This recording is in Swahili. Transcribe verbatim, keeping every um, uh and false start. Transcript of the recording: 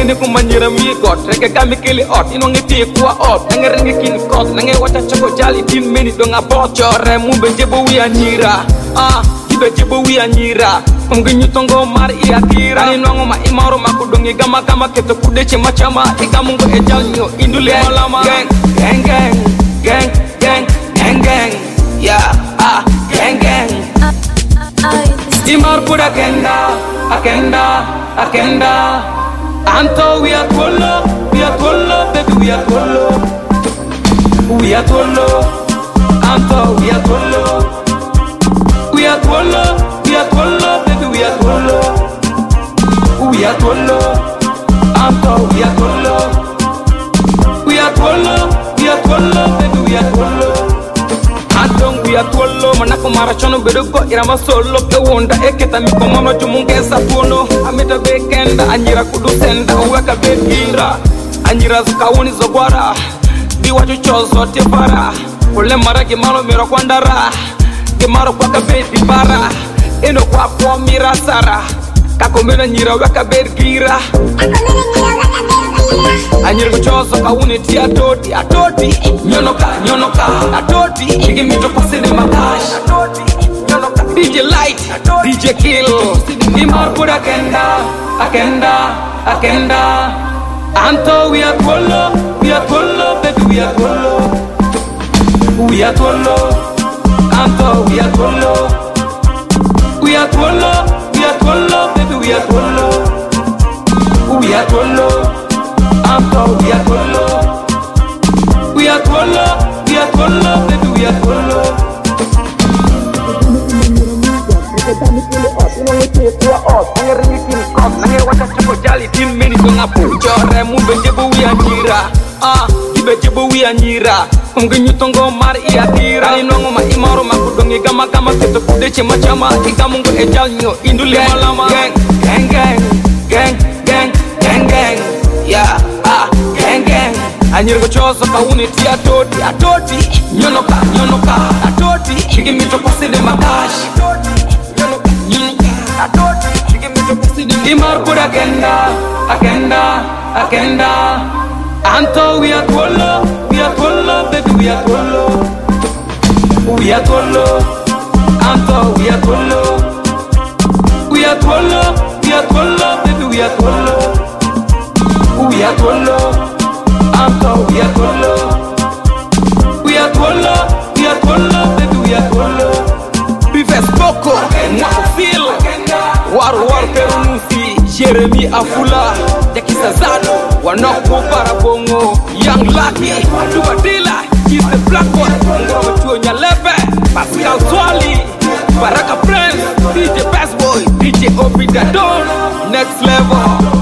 Kini kumanyira mi got rege gami kili ot ino ngiti kwa ot nange renge kini kot nange wacha choko jali tin meni donga bocho remu benjebo wi anyira ah ibe jebo wi anyira Mginyu tongo mar iakira Ni nwango ma imaro makudongi gama gama keto kudeche machama Ika mungo ejal nyo indule malama Gang, gang, gang, gang, gang, gang, gang Yeah, ah, gang, gang Imar pura kenda, akenda, akenda Anto we are twolo, we are twolo, baby we are twolo We are twolo, Anto we are twolo We are twolo We are twolo, baby, we are twolo. We are twolo, Anto, we are twolo. We are twolo, we are twolo, baby, we are twolo. Anto, we are twolo, manako marachono bedogo irama solo pe wonda eketa mi komono jumunge sapuno. Amita bekenda anyira kudu senda uweka begira. Anyira zukawuni zogwara. Biwa chuchozo tefara. Kule mara kimalo miro kwandara. Kimaro kwa kabeti bara. Eno kwa kwa mira sara Kako mena nyira weka bergira Anyira kuchozo kauni ti atoti Atoti, nyonoka, nyonoka Atoti, chigi mito kwa cinema cash Atoti, nyonoka D J Light, D J Kill Imar pura akenda, akenda, akenda Anto we are twolo, we are twolo, baby we are twolo We are twolo, Anto we are twolo We are twolo, we are twolo, baby we are twolo We are twolo, Anto we are twolo We are twolo, we are twolo, baby we are twolo Nange wacha choko jali tin meni donga pujo Remu benjebo we anyira Ah, ibe jebo we anyira Mginyu tongo mar iatira Ni nwango ma imaro makudongi gama gama keto kudeche machama Ika mungo ejal nyo indule malama Gang, gang, gang, gang, gang, gang, gang Yeah, ah, gang, gang Anyira kuchozo kauni ti atoti Atoti, nyonoka, nyonoka Atoti, chigi mito kwa cinema cash Atoti, nyonoka, nyonoka Atoti, chigi mito kwa cinema Imar pura akenda, akenda, akenda Anto we are twolo, we are twolo, baby we are twolo We are twolo, Anto we are twolo We are twolo, we are twolo, baby we are twolo We are twolo, Anto we are twolo We are twolo, we are twolo, baby we are twolo Bives Boko, Mwako Phil Waru Waru Perunusi Jeremy Afula Jakisa Zado Wanoko Parabongo Young Lucky Aduba Dila He's the black boy Ngoma Chuonya Lebe Pascal Swali Baraka Prince D J Bass Boy D J Obi Dadon Next Level